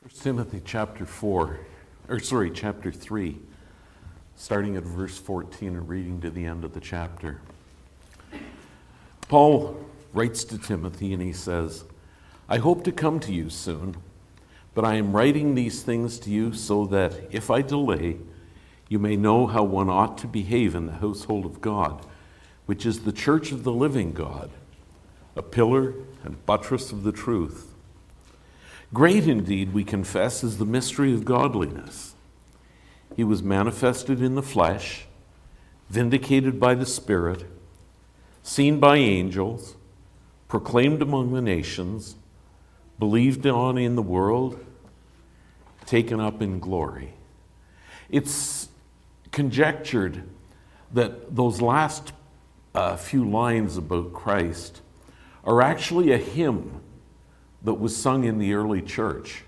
1 Timothy chapter 3, starting at verse 14 and reading to the end of the chapter. Paul writes to Timothy and he says, I hope to come to you soon, but I am writing these things to you so that if I delay, you may know how one ought to behave in the household of God, which is the church of the living God, a pillar and buttress of the truth. Great indeed, we confess, is the mystery of godliness. He was manifested in the flesh, vindicated by the Spirit, seen by angels, proclaimed among the nations, believed on in the world, taken up in glory. It's conjectured that those last few lines about Christ are actually a hymn that was sung in the early church.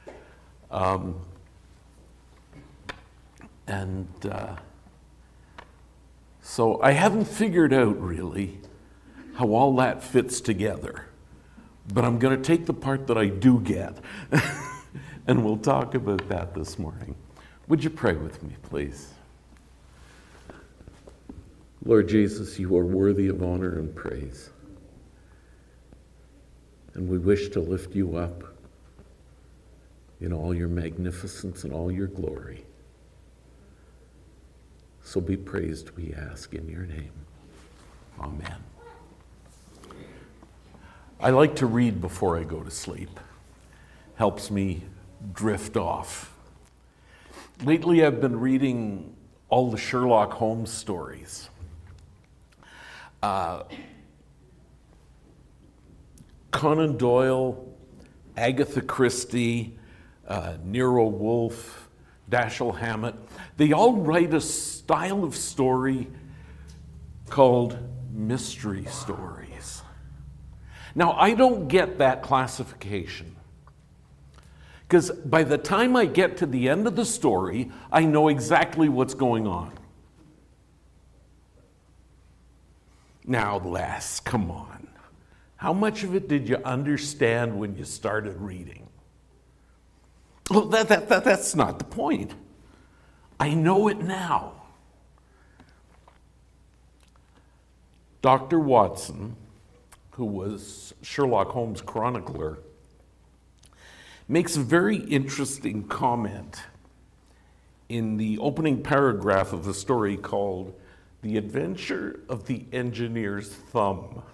So I haven't figured out really how all that fits together, but I'm going to take the part that I do get, and we'll talk about that this morning. Would you pray with me, please? Lord Jesus, you are worthy of honor and praise. And we wish to lift you up in all your magnificence and all your glory. So be praised, we ask, in your name. Amen. I like to read before I go to sleep. Helps me drift off. Lately, I've been reading all the Sherlock Holmes stories. Conan Doyle, Agatha Christie, Nero Wolfe, Dashiell Hammett, they all write a style of story called mystery stories. Now, I don't get that classification, because by the time I get to the end of the story, I know exactly what's going on. Now, Les, come on. How much of it did you understand when you started reading? Well, that's not the point. I know it now. Dr. Watson, who was Sherlock Holmes' chronicler, makes a very interesting comment in the opening paragraph of a story called The Adventure of the Engineer's Thumb.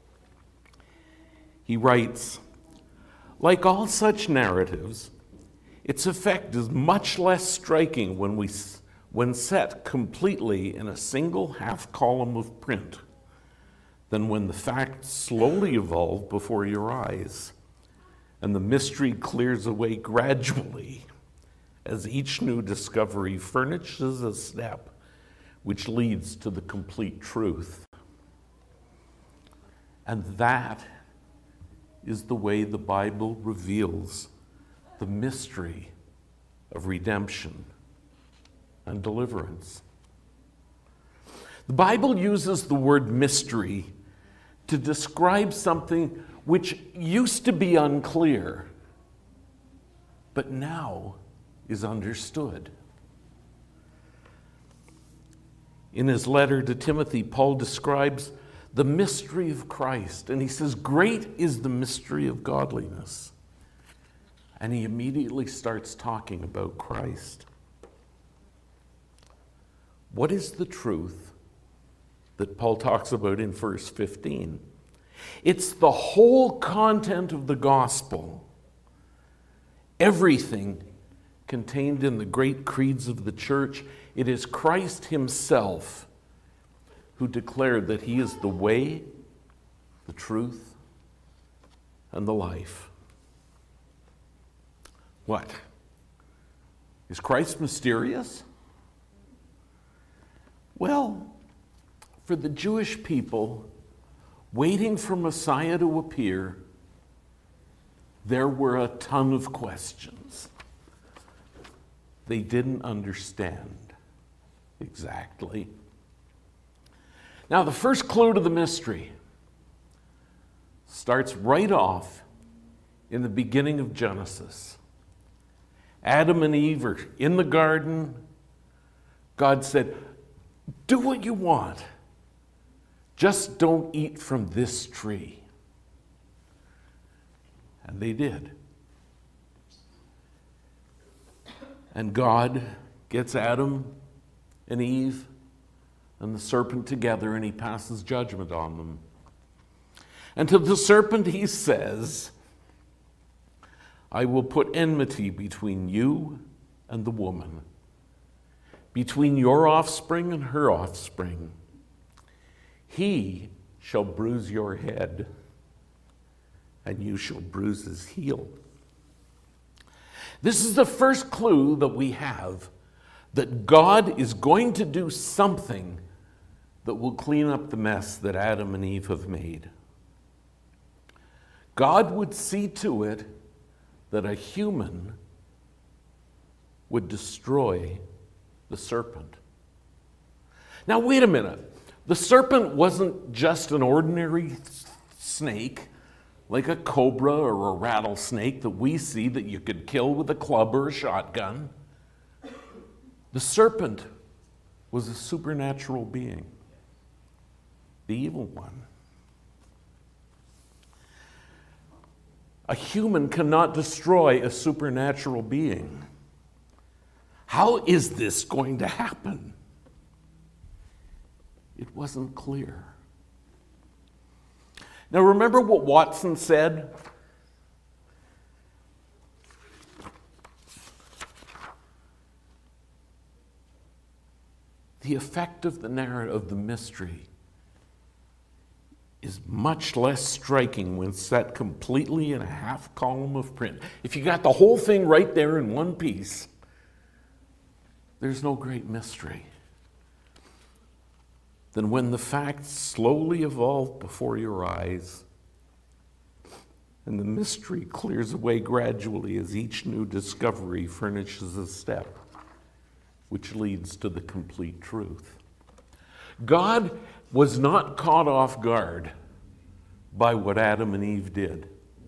He writes, like all such narratives, its effect is much less striking when set completely in a single half column of print than when the facts slowly evolve before your eyes and the mystery clears away gradually as each new discovery furnishes a step which leads to the complete truth. And that is the way the Bible reveals the mystery of redemption and deliverance. The Bible uses the word mystery to describe something which used to be unclear, but now is understood. In his letter to Timothy, Paul describes the mystery of Christ. And he says, great is the mystery of godliness. And he immediately starts talking about Christ. What is the truth that Paul talks about in verse 15? It's the whole content of the gospel. Everything contained in the great creeds of the church. It is Christ himself who declared that he is the way, the truth, and the life. What? Is Christ mysterious? Well, for the Jewish people waiting for Messiah to appear, there were a ton of questions. They didn't understand exactly. Now, the first clue to the mystery starts right off in the beginning of Genesis. Adam and Eve are in the garden. God said, do what you want. Just don't eat from this tree. And they did. And God gets Adam and Eve and the serpent together, and he passes judgment on them. And to the serpent he says, I will put enmity between you and the woman, between your offspring and her offspring. He shall bruise your head, and you shall bruise his heel. This is the first clue that we have that God is going to do something that will clean up the mess that Adam and Eve have made. God would see to it that a human would destroy the serpent. Now, wait a minute. The serpent wasn't just an ordinary snake, like a cobra or a rattlesnake that we see that you could kill with a club or a shotgun. The serpent was a supernatural being, the evil one. A human cannot destroy a supernatural being. How is this going to happen? It wasn't clear. Now, remember what Watson said? The effect of the narrative, of the mystery, is much less striking when set completely in a half column of print. If you got the whole thing right there in one piece, there's no great mystery than when the facts slowly evolve before your eyes and the mystery clears away gradually as each new discovery furnishes a step which leads to the complete truth. God was not caught off guard by what Adam and Eve did.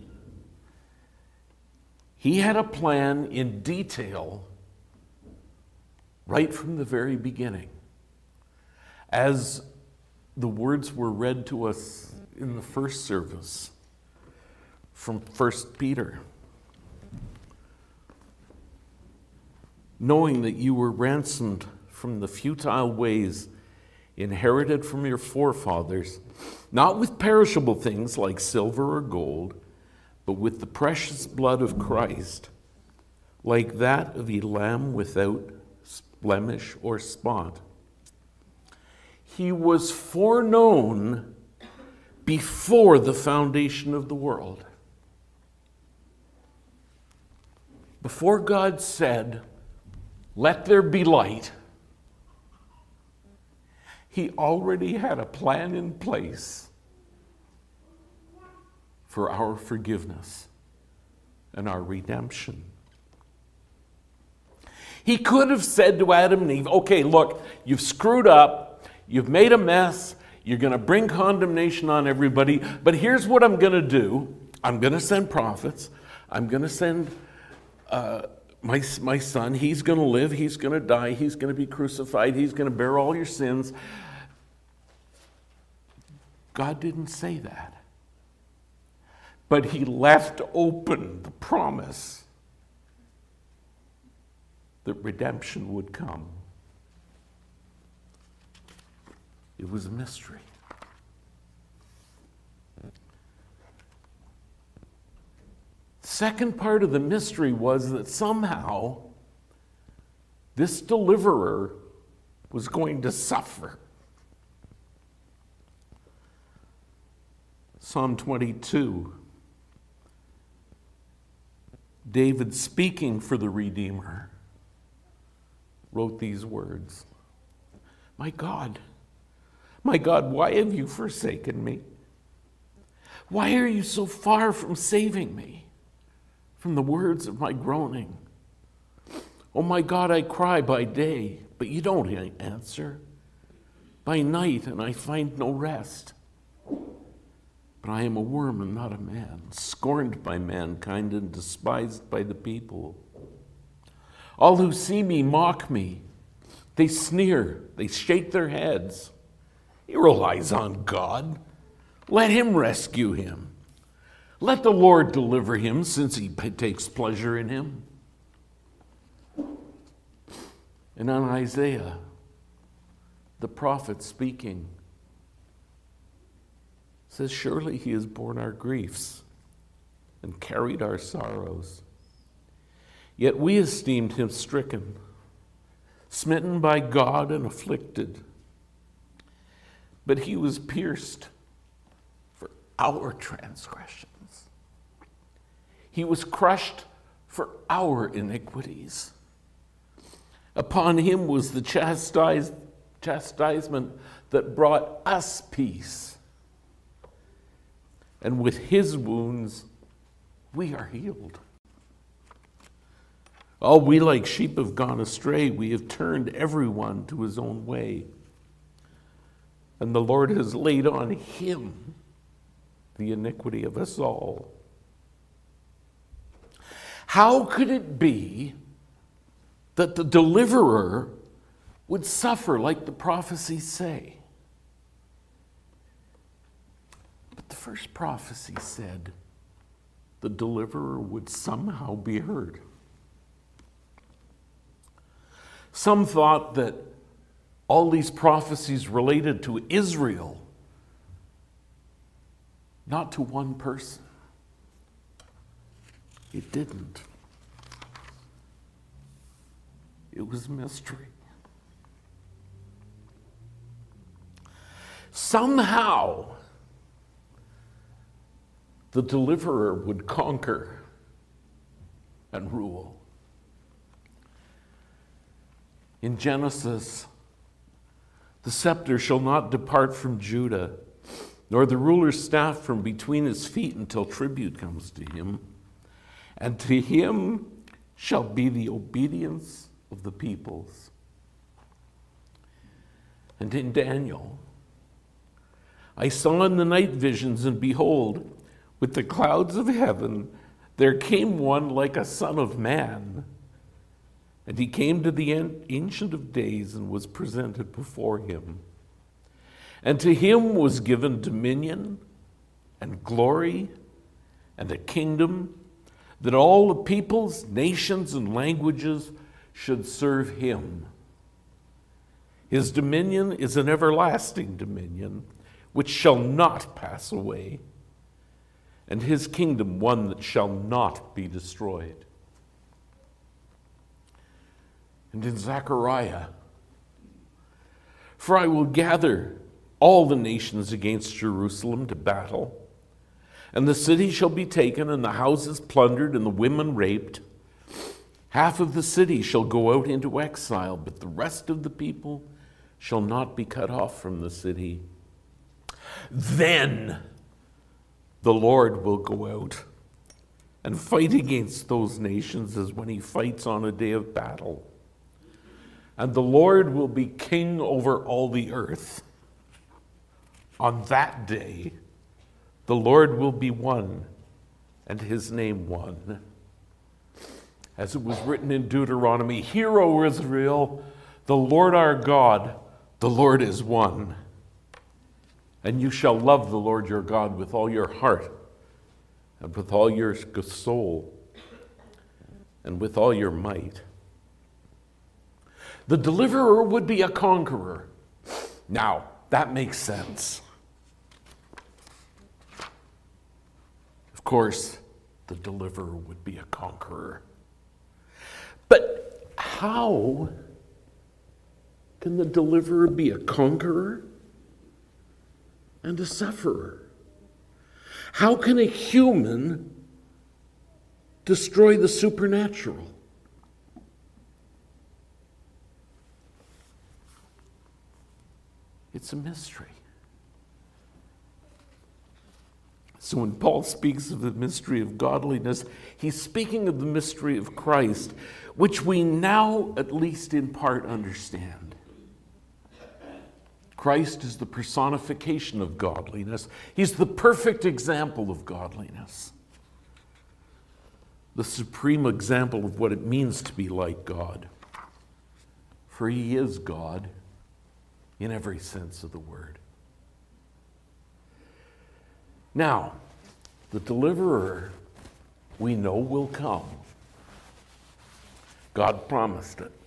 He had a plan in detail right from the very beginning. As the words were read to us in the first service from 1 Peter, knowing that you were ransomed from the futile ways inherited from your forefathers, not with perishable things like silver or gold, but with the precious blood of Christ, like that of a lamb without blemish or spot. He was foreknown before the foundation of the world. Before God said, "Let there be light," He already had a plan in place for our forgiveness and our redemption. He could have said to Adam and Eve, okay, look, you've screwed up, you've made a mess, you're going to bring condemnation on everybody, but here's what I'm going to do. I'm going to send prophets. I'm going to send my son. He's going to live. He's going to die. He's going to be crucified. He's going to bear all your sins. God didn't say that. But he left open the promise that redemption would come. It was a mystery. The second part of the mystery was that somehow this deliverer was going to suffer. Psalm 22, David, speaking for the Redeemer, wrote these words, my God, why have you forsaken me? Why are you so far from saving me from the words of my groaning? Oh my God, I cry by day, but you don't answer. By night, and I find no rest. But I am a worm and not a man, scorned by mankind and despised by the people. All who see me mock me. They sneer, they shake their heads. He relies on God. Let him rescue him. Let the Lord deliver him, since he takes pleasure in him. And on Isaiah, the prophet speaking, says, surely he has borne our griefs and carried our sorrows. Yet we esteemed him stricken, smitten by God and afflicted. But he was pierced for our transgressions. He was crushed for our iniquities. Upon him was the chastisement that brought us peace. And with his wounds, we are healed. All we like sheep have gone astray. We have turned everyone to his own way. And the Lord has laid on him the iniquity of us all. How could it be that the deliverer would suffer like the prophecies say? But the first prophecy said the deliverer would somehow be heard. Some thought that all these prophecies related to Israel, not to one person. It didn't. It was mystery. Somehow, the deliverer would conquer and rule. In Genesis, the scepter shall not depart from Judah, nor the ruler's staff from between his feet until tribute comes to him. And to him shall be the obedience of the peoples. And in Daniel, I saw in the night visions, and behold, with the clouds of heaven, there came one like a son of man. And he came to the Ancient of Days and was presented before him. And to him was given dominion and glory and a kingdom, that all the peoples, nations, and languages should serve him. His dominion is an everlasting dominion, which shall not pass away, and his kingdom one that shall not be destroyed. And in Zechariah, for I will gather all the nations against Jerusalem to battle, and the city shall be taken, and the houses plundered, and the women raped. Half of the city shall go out into exile, but the rest of the people shall not be cut off from the city. Then the Lord will go out and fight against those nations as when he fights on a day of battle. And the Lord will be king over all the earth. On that day, the Lord will be one, and his name one. As it was written in Deuteronomy, hear, O Israel, the Lord our God, the Lord is one. And you shall love the Lord your God with all your heart, and with all your soul, and with all your might. The deliverer would be a conqueror. Now, that makes sense. Of course, the deliverer would be a conqueror. But how can the deliverer be a conqueror and a sufferer? How can a human destroy the supernatural? It's a mystery. So when Paul speaks of the mystery of godliness, he's speaking of the mystery of Christ, which we now, at least in part, understand. Christ is the personification of godliness. He's the perfect example of godliness. the supreme example of what it means to be like God. For he is God in every sense of the word. Now, the deliverer we know will come. God promised it.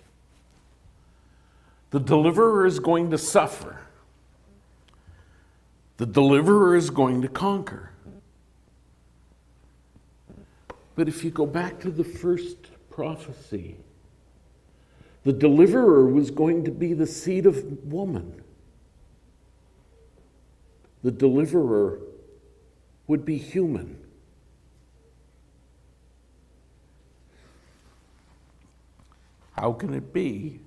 The deliverer is going to suffer. The deliverer is going to conquer. But if you go back to the first prophecy, the deliverer was going to be the seed of woman. The deliverer would be human. How can it be?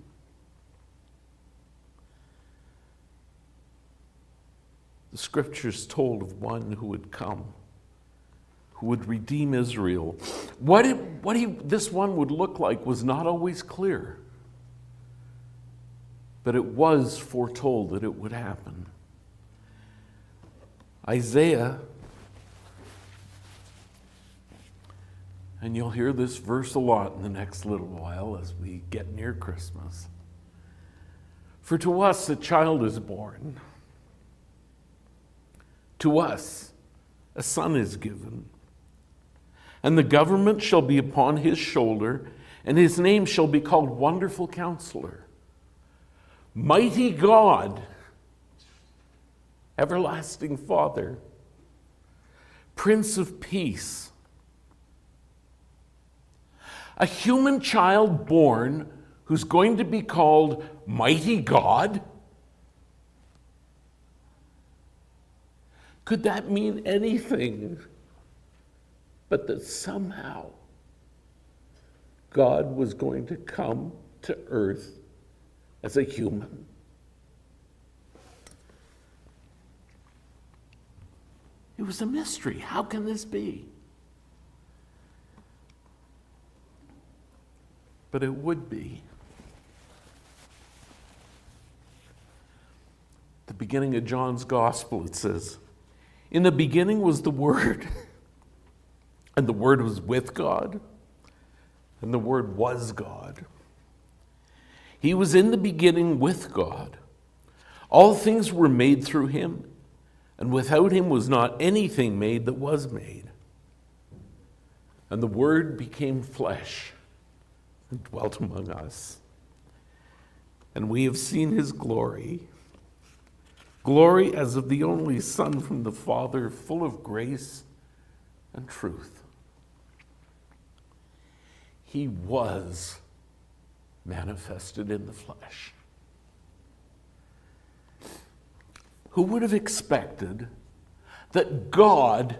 The scriptures told of one who would come, who would redeem Israel. What this one would look like was not always clear, but it was foretold that it would happen. Isaiah, and you'll hear this verse a lot in the next little while as we get near Christmas. For to us a child is born. To us a son is given. And the government shall be upon his shoulder, and his name shall be called Wonderful Counselor, Mighty God, Everlasting Father, Prince of Peace. A human child born who's going to be called Mighty God? Could that mean anything but that somehow God was going to come to earth as a human? It was a mystery. How can this be? But it would be. At the beginning of John's Gospel, it says, "In the beginning was the Word, and the Word was with God, and the Word was God. He was in the beginning with God. All things were made through him, and without him was not anything made that was made. And the Word became flesh and dwelt among us. And we have seen his glory, glory as of the only Son from the Father, full of grace and truth." He was manifested in the flesh. Who would have expected that God,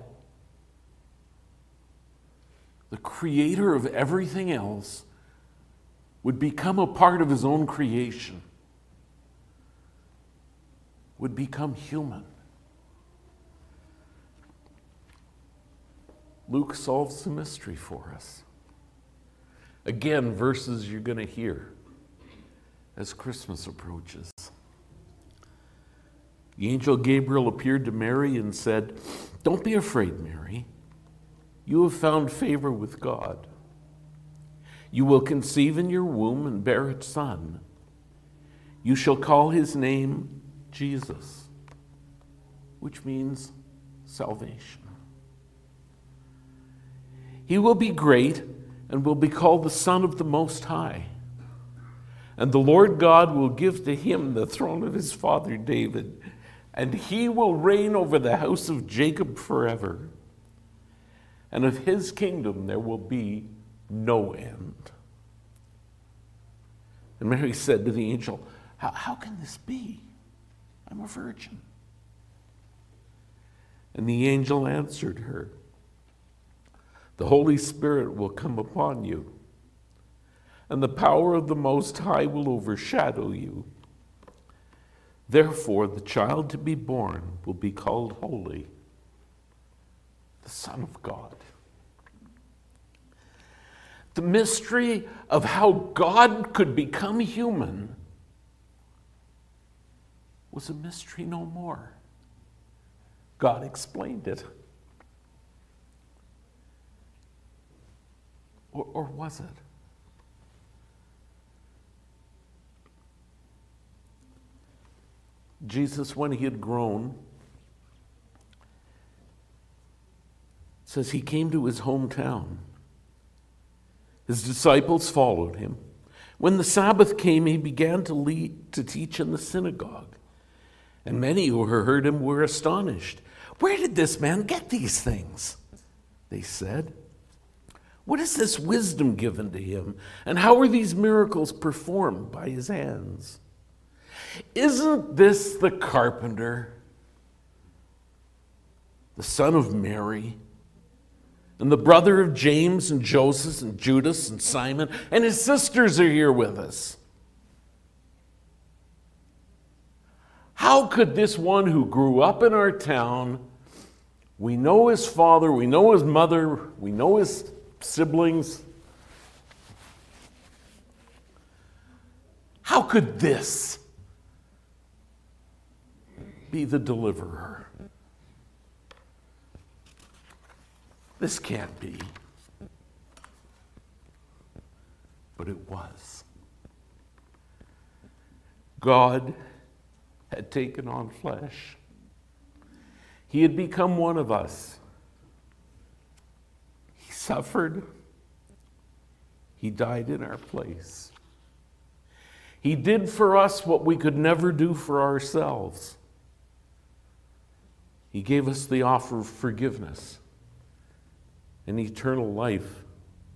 the creator of everything else, would become a part of his own creation, would become human? Luke solves the mystery for us. Again, verses you're going to hear as Christmas approaches. The angel Gabriel appeared to Mary and said, "Don't be afraid, Mary. You have found favor with God. You will conceive in your womb and bear a son. You shall call his name Jesus," which means salvation. "He will be great and will be called the Son of the Most High. And the Lord God will give to him the throne of his father David, and he will reign over the house of Jacob forever. And of his kingdom there will be no end." And Mary said to the angel, How can this be? I'm a virgin." And the angel answered her, "The Holy Spirit will come upon you, and the power of the Most High will overshadow you. Therefore, the child to be born will be called Holy, the Son of God." The mystery of how God could become human was a mystery no more. God explained it. Or was it? Jesus, when he had grown, says he came to his hometown. His disciples followed him. When the Sabbath came, he began to teach in the synagogue. And many who heard him were astonished. "Where did this man get these things?" they said. "What is this wisdom given to him? And how are these miracles performed by his hands? Isn't this the carpenter, the son of Mary, and the brother of James and Joseph and Judas and Simon? And his sisters are here with us. How could this one who grew up in our town, we know his father, we know his mother, we know his siblings, how could this be the deliverer? This can't be." But it was. God had taken on flesh. He had become one of us. He suffered. He died in our place. He did for us what we could never do for ourselves. He gave us the offer of forgiveness and eternal life.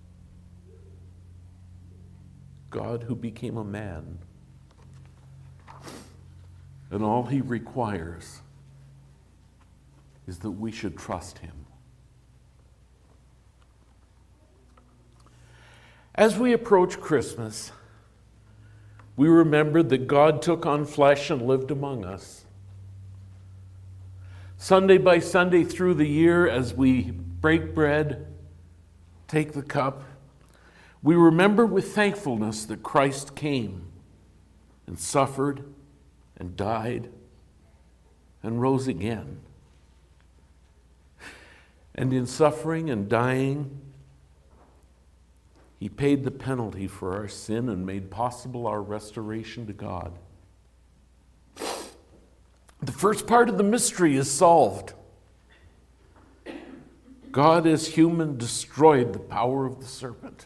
God who became a man. And all he requires is that we should trust him. As we approach Christmas, we remember that God took on flesh and lived among us. Sunday by Sunday through the year, as we break bread, take the cup, we remember with thankfulness that Christ came and suffered and died and rose again. And in suffering and dying, he paid the penalty for our sin and made possible our restoration to God. The first part of the mystery is solved. God as human destroyed the power of the serpent.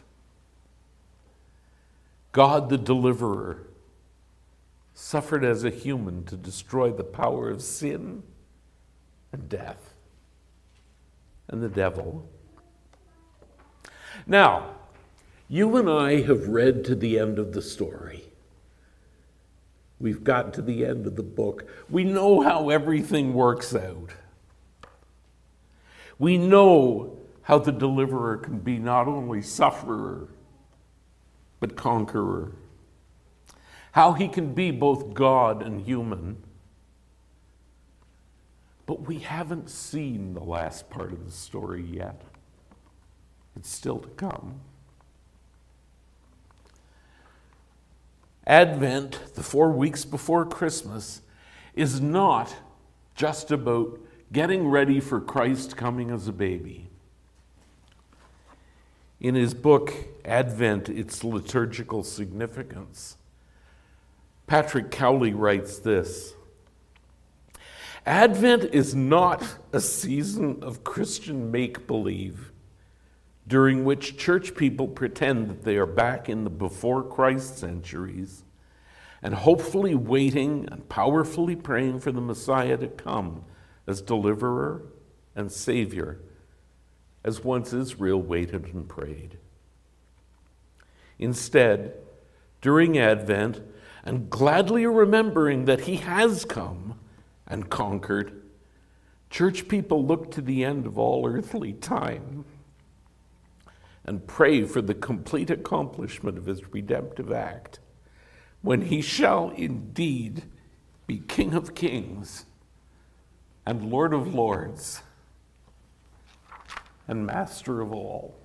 God the deliverer suffered as a human to destroy the power of sin and death and the devil. Now, you and I have read to the end of the story. We've gotten to the end of the book. We know how everything works out. We know how the deliverer can be not only sufferer, but conqueror. How he can be both God and human. But we haven't seen the last part of the story yet. It's still to come. Advent, the 4 weeks before Christmas, is not just about getting ready for Christ coming as a baby. In his book, Advent, Its Liturgical Significance, Patrick Cowley writes this: Advent is not a season of Christian make-believe during which church people pretend that they are back in the before Christ centuries and hopefully waiting and powerfully praying for the Messiah to come as deliverer and savior, as once Israel waited and prayed. Instead, during Advent, and gladly remembering that he has come and conquered, church people look to the end of all earthly time and pray for the complete accomplishment of his redemptive act, when he shall indeed be King of Kings and Lord of Lords and Master of all.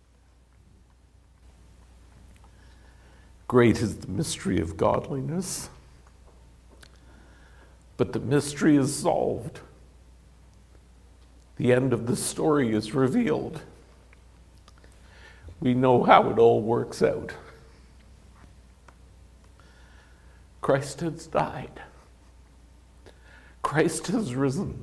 Great is the mystery of godliness, but the mystery is solved. The end of the story is revealed. We know how it all works out. Christ has died. Christ has risen.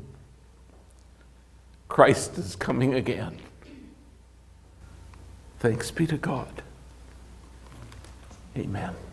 Christ is coming again. Thanks be to God. Amen.